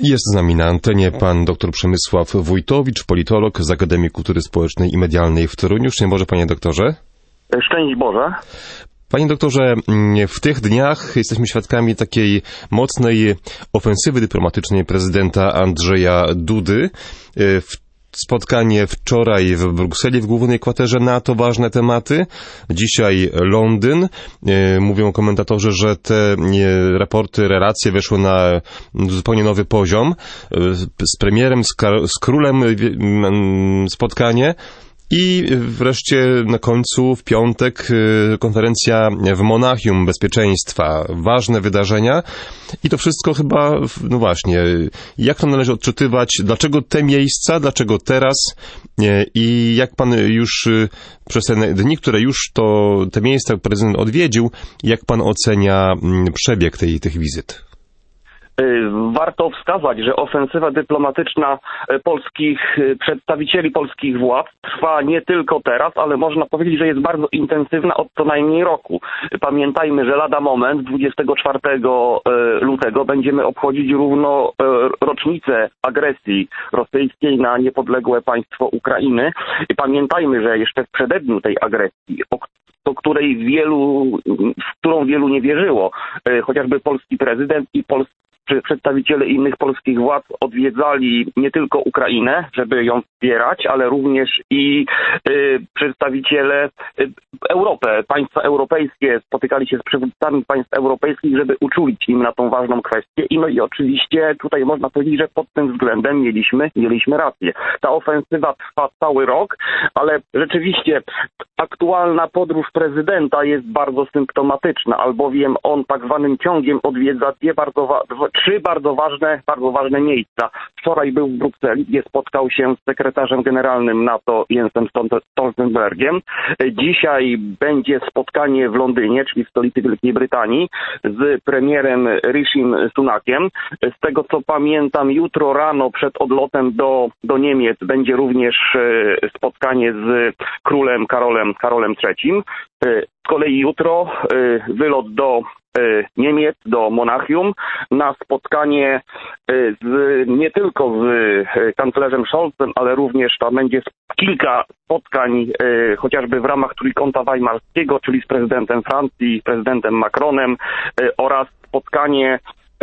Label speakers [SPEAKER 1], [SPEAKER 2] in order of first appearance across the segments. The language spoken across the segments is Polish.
[SPEAKER 1] Jest z nami na antenie pan dr Przemysław Wójtowicz, politolog z Akademii Kultury Społecznej i Medialnej w Toruniu. Szczęść Boże, panie doktorze.
[SPEAKER 2] Szczęść Boże. Panie
[SPEAKER 1] doktorze, w tych dniach jesteśmy świadkami takiej mocnej ofensywy dyplomatycznej prezydenta Andrzeja Dudy. Spotkanie wczoraj w Brukseli w głównej kwaterze NATO, ważne tematy. Dzisiaj Londyn. Mówią komentatorzy, że te raporty, relacje weszły na zupełnie nowy poziom. Z premierem, z królem spotkanie. I wreszcie na końcu w piątek konferencja w Monachium bezpieczeństwa. Ważne wydarzenia. I to wszystko chyba, no właśnie, jak to należy odczytywać? Dlaczego te miejsca? Dlaczego teraz? I jak pan już przez te dni, które już te miejsca prezydent odwiedził, jak pan ocenia przebieg tych wizyt?
[SPEAKER 2] Warto wskazać, że ofensywa dyplomatyczna przedstawicieli polskich władz trwa nie tylko teraz, ale można powiedzieć, że jest bardzo intensywna od co najmniej roku. Pamiętajmy, że lada moment, 24 lutego będziemy obchodzić równo rocznicę agresji rosyjskiej na niepodległe państwo Ukrainy. Pamiętajmy, że jeszcze w przededniu tej agresji, w którą wielu nie wierzyło, chociażby polski prezydent i przedstawiciele innych polskich władz odwiedzali nie tylko Ukrainę, żeby ją wspierać, ale również i przedstawiciele Europy, państwa europejskie spotykali się z przywódcami państw europejskich, żeby uczulić im na tą ważną kwestię. I oczywiście tutaj można powiedzieć, że pod tym względem mieliśmy rację. Ta ofensywa trwa cały rok, ale rzeczywiście aktualna podróż prezydenta jest bardzo symptomatyczna, albowiem on tak zwanym ciągiem odwiedza trzy bardzo ważne miejsca. Wczoraj był w Brukseli, gdzie spotkał się z sekretarzem generalnym NATO Jensem Stoltenbergiem. Dzisiaj będzie spotkanie w Londynie, czyli w stolicy Wielkiej Brytanii, z premierem Rishim Sunakiem. Z tego co pamiętam, jutro rano przed odlotem do Niemiec będzie również spotkanie z królem Karolem III. Z kolei jutro wylot do Niemiec, do Monachium, na spotkanie nie tylko z kanclerzem Scholzem, ale również tam będzie kilka spotkań, chociażby w ramach Trójkąta Weimarskiego, czyli z prezydentem Francji, prezydentem Macronem, oraz spotkanie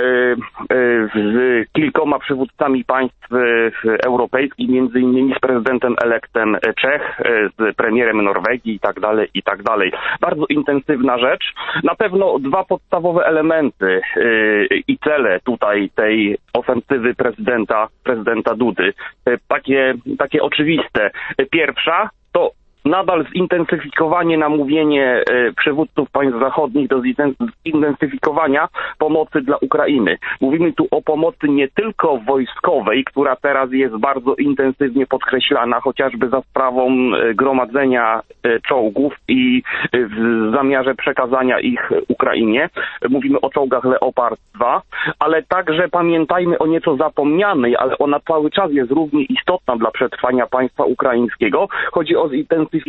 [SPEAKER 2] z kilkoma przywódcami państw europejskich, między innymi z prezydentem elektem Czech, z premierem Norwegii i tak dalej. Bardzo intensywna rzecz. Na pewno dwa podstawowe elementy i cele tutaj tej ofensywy prezydenta Dudy. Takie oczywiste. Pierwsza to nadal zintensyfikowanie namówienie przywódców państw zachodnich do zintensyfikowania pomocy dla Ukrainy. Mówimy tu o pomocy nie tylko wojskowej, która teraz jest bardzo intensywnie podkreślana, chociażby za sprawą gromadzenia czołgów i w zamiarze przekazania ich Ukrainie. Mówimy o czołgach Leopard 2, ale także pamiętajmy o nieco zapomnianej, ale ona cały czas jest równie istotna dla przetrwania państwa ukraińskiego. Chodzi o zintensyfikowanie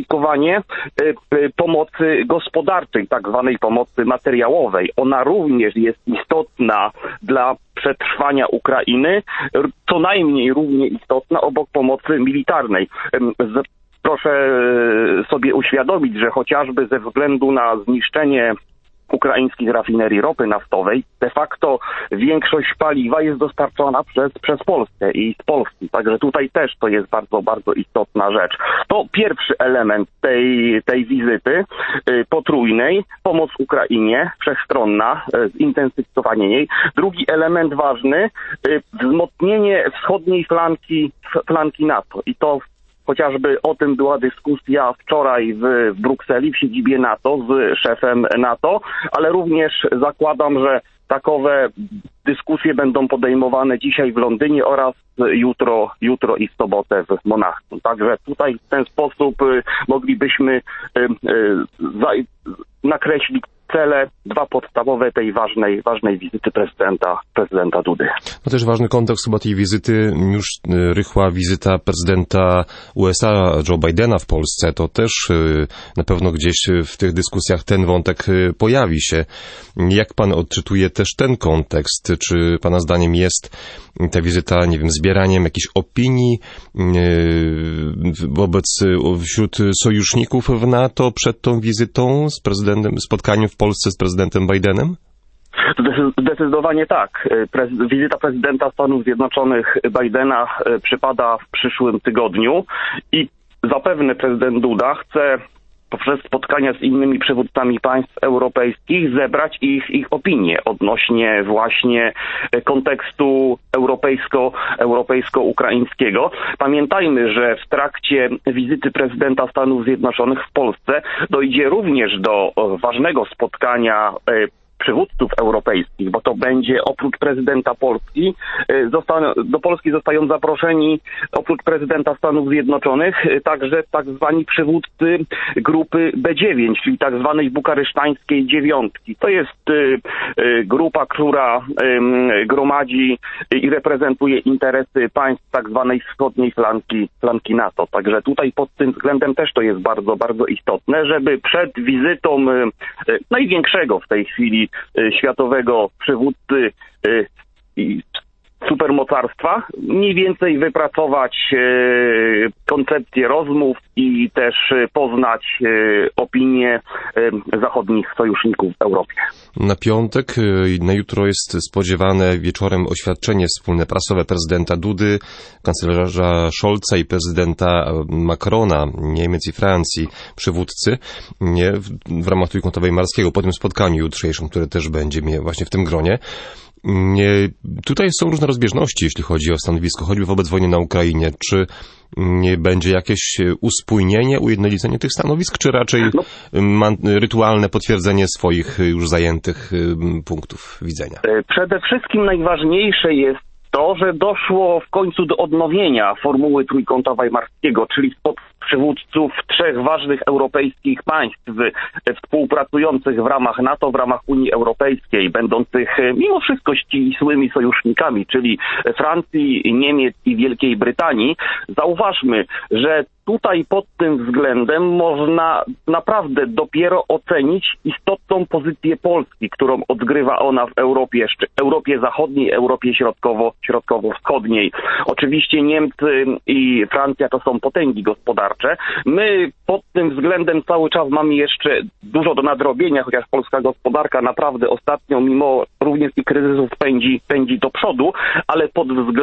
[SPEAKER 2] pomocy gospodarczej, tak zwanej pomocy materiałowej. Ona również jest istotna dla przetrwania Ukrainy, co najmniej równie istotna obok pomocy militarnej. Proszę sobie uświadomić, że chociażby ze względu na zniszczenie ukraińskich rafinerii ropy naftowej, de facto większość paliwa jest dostarczona przez Polskę i z Polski. Także tutaj też to jest bardzo, bardzo istotna rzecz. To pierwszy element tej wizyty potrójnej. Pomoc Ukrainie, wszechstronna, zintensyfikowanie jej. Drugi element ważny, wzmocnienie wschodniej flanki NATO. I to chociażby o tym była dyskusja wczoraj w Brukseli, w siedzibie NATO z szefem NATO, ale również zakładam, że takowe dyskusje będą podejmowane dzisiaj w Londynie oraz jutro i w sobotę w Monachium. Także tutaj w ten sposób moglibyśmy nakreślić cele, dwa podstawowe tej ważnej wizyty prezydenta Dudy.
[SPEAKER 1] No też ważny kontekst chyba tej wizyty, już rychła wizyta prezydenta USA Joe Bidena w Polsce, to też na pewno gdzieś w tych dyskusjach ten wątek pojawi się. Jak pan odczytuje też ten kontekst? Czy pana zdaniem jest ta wizyta, nie wiem, zbieraniem jakichś opinii wśród sojuszników w NATO przed tą wizytą spotkaniem w Polsce z prezydentem Bidenem?
[SPEAKER 2] Zdecydowanie tak. Wizyta prezydenta Stanów Zjednoczonych Bidena przypada w przyszłym tygodniu i zapewne prezydent Duda chce poprzez spotkania z innymi przywódcami państw europejskich zebrać ich opinie odnośnie właśnie kontekstu europejsko-ukraińskiego. Pamiętajmy, że w trakcie wizyty prezydenta Stanów Zjednoczonych w Polsce dojdzie również do ważnego spotkania przywódców europejskich, bo to będzie oprócz prezydenta Polski, do Polski zostają zaproszeni oprócz prezydenta Stanów Zjednoczonych także tak zwani przywódcy grupy B9, czyli tak zwanej bukaresztańskiej dziewiątki. To jest grupa, która gromadzi i reprezentuje interesy państw tak zwanej wschodniej flanki NATO. Także tutaj pod tym względem też to jest bardzo, bardzo istotne, żeby przed wizytą największego w tej chwili światowego przywódcy supermocarstwa mniej więcej wypracować koncepcję rozmów i też poznać opinie zachodnich sojuszników w Europie.
[SPEAKER 1] Na piątek, na jutro jest spodziewane wieczorem oświadczenie wspólne prasowe prezydenta Dudy, kanclerza Scholza i prezydenta Macrona, Niemiec i Francji, przywódcy w ramach Trójkąta Weimarskiego po tym spotkaniu jutrzejszym, które też będzie właśnie w tym gronie. Tutaj są różne rozbieżności, jeśli chodzi o stanowisko, choćby wobec wojny na Ukrainie. Czy nie będzie jakieś uspójnienie, ujednolicenie tych stanowisk, czy raczej rytualne potwierdzenie swoich już zajętych punktów widzenia?
[SPEAKER 2] Przede wszystkim najważniejsze jest to, że doszło w końcu do odnowienia formuły Trójkąta Weimarskiego, czyli przywódców trzech ważnych europejskich państw współpracujących w ramach NATO, w ramach Unii Europejskiej, będących mimo wszystko ścisłymi sojusznikami, czyli Francji, Niemiec i Wielkiej Brytanii. Zauważmy, że tutaj pod tym względem można naprawdę dopiero ocenić istotną pozycję Polski, którą odgrywa ona w Europie Zachodniej, Europie Środkowo-Wschodniej. Oczywiście Niemcy i Francja to są potęgi gospodarcze. My pod tym względem cały czas mamy jeszcze dużo do nadrobienia, chociaż polska gospodarka naprawdę ostatnio, mimo również i kryzysów, pędzi do przodu, ale pod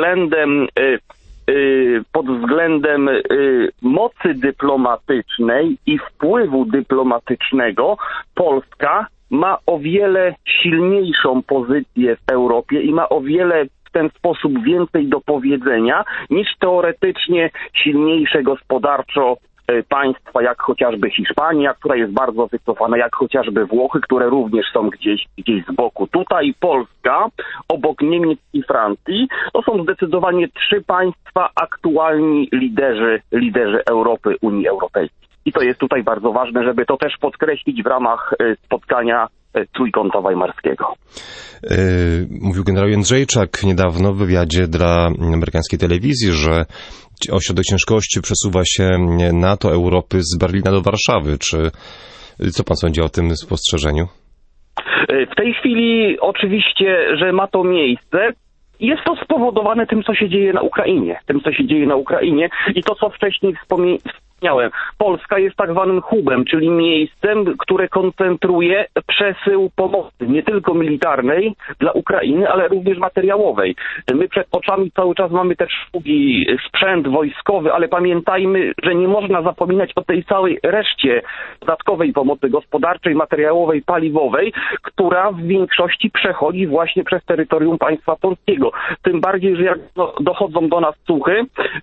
[SPEAKER 2] względem mocy dyplomatycznej i wpływu dyplomatycznego Polska ma o wiele silniejszą pozycję w Europie i ma o wiele w ten sposób więcej do powiedzenia niż teoretycznie silniejsze gospodarczo państwa jak chociażby Hiszpania, która jest bardzo wycofana, jak chociażby Włochy, które również są gdzieś z boku. Tutaj Polska, obok Niemiec i Francji, to są zdecydowanie trzy państwa aktualni liderzy Europy, Unii Europejskiej. I to jest tutaj bardzo ważne, żeby to też podkreślić w ramach spotkania Trójkąta Weimarskiego.
[SPEAKER 1] Mówił generał Jędrzejczak niedawno w wywiadzie dla amerykańskiej telewizji, że ośrodek ciężkości przesuwa się NATO Europy z Berlina do Warszawy. Co pan sądzi o tym spostrzeżeniu?
[SPEAKER 2] W tej chwili oczywiście, że ma to miejsce. Jest to spowodowane tym, co się dzieje na Ukrainie. I to, co wcześniej wspomniałem. Polska jest tak zwanym hubem, czyli miejscem, które koncentruje przesył pomocy, nie tylko militarnej dla Ukrainy, ale również materiałowej. My przed oczami cały czas mamy też drugi sprzęt wojskowy, ale pamiętajmy, że nie można zapominać o tej całej reszcie dodatkowej pomocy gospodarczej, materiałowej, paliwowej, która w większości przechodzi właśnie przez terytorium państwa polskiego. Tym bardziej, że jak dochodzą do nas słuchy,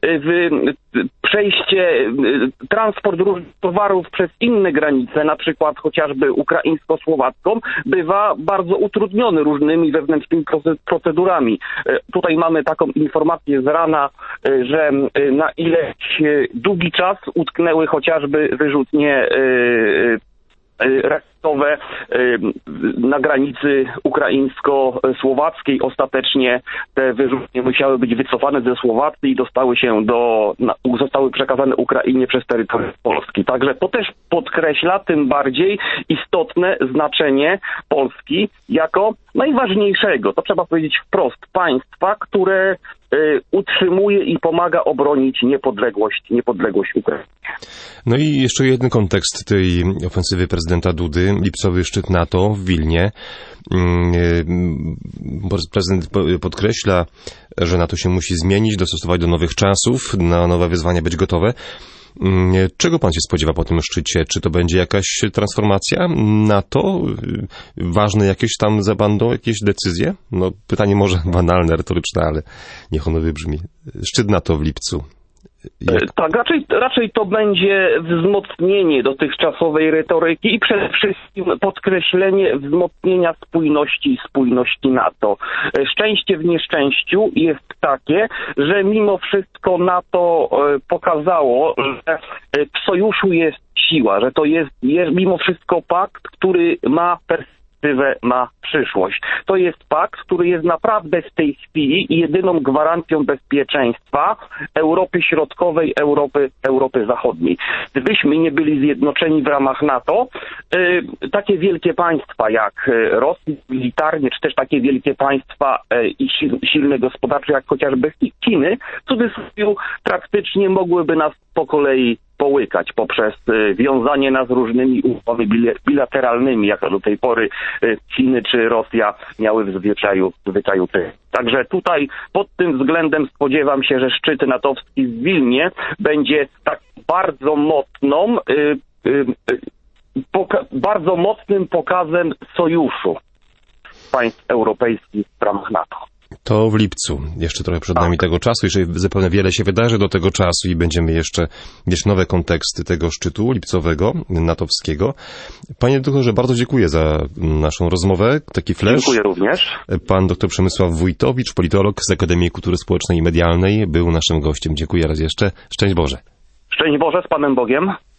[SPEAKER 2] transport różnych towarów przez inne granice, na przykład chociażby ukraińsko-słowacką, bywa bardzo utrudniony różnymi wewnętrznymi procedurami. Tutaj mamy taką informację z rana, że na ileś długi czas utknęły chociażby wyrzutnie tranzytowe na granicy ukraińsko-słowackiej. Ostatecznie te wyrzutnie musiały być wycofane ze Słowacji i zostały przekazane Ukrainie przez terytorium Polski. Także to też podkreśla tym bardziej istotne znaczenie Polski jako najważniejszego, to trzeba powiedzieć wprost, państwa, które utrzymuje i pomaga obronić niepodległość Ukrainy.
[SPEAKER 1] No i jeszcze jeden kontekst tej ofensywy prezydenta Dudy. Lipcowy szczyt NATO w Wilnie. Prezydent podkreśla, że NATO się musi zmienić, dostosować do nowych czasów, na nowe wyzwania być gotowe. Czego pan się spodziewa po tym szczycie? Czy to będzie jakaś transformacja NATO? Ważne jakieś tam będą jakieś decyzje? No, pytanie może banalne, retoryczne, ale niech ono wybrzmi. Szczyt NATO w lipcu.
[SPEAKER 2] Tak, raczej to będzie wzmocnienie dotychczasowej retoryki i przede wszystkim podkreślenie wzmocnienia spójności NATO. Szczęście w nieszczęściu jest takie, że mimo wszystko NATO pokazało, że w sojuszu jest siła, że to jest mimo wszystko pakt, który ma perspektywę, ma przyszłość. To jest pakt, który jest naprawdę w tej chwili jedyną gwarancją bezpieczeństwa Europy Środkowej, Europy Zachodniej. Gdybyśmy nie byli zjednoczeni w ramach NATO, takie wielkie państwa jak Rosja militarnie, czy też takie wielkie państwa i silne gospodarcze jak chociażby Chiny, w cudzysłowie praktycznie mogłyby nas po kolei połykać poprzez wiązanie nas różnymi umowami bilateralnymi, jak do tej pory Chiny czy Rosja miały w zwyczaju tych. Także tutaj pod tym względem spodziewam się, że szczyt natowski w Wilnie będzie tak bardzo mocnym pokazem sojuszu państw europejskich w ramach NATO.
[SPEAKER 1] To w lipcu. Jeszcze trochę przed nami tego czasu. Jeszcze zapewne wiele się wydarzy do tego czasu i będziemy jeszcze mieć nowe konteksty tego szczytu lipcowego, natowskiego. Panie doktorze, bardzo dziękuję za naszą rozmowę. Taki flash.
[SPEAKER 2] Dziękuję również.
[SPEAKER 1] Pan dr Przemysław Wójtowicz, politolog z Akademii Kultury Społecznej i Medialnej, był naszym gościem. Dziękuję raz jeszcze. Szczęść Boże.
[SPEAKER 2] Szczęść Boże, z Panem Bogiem.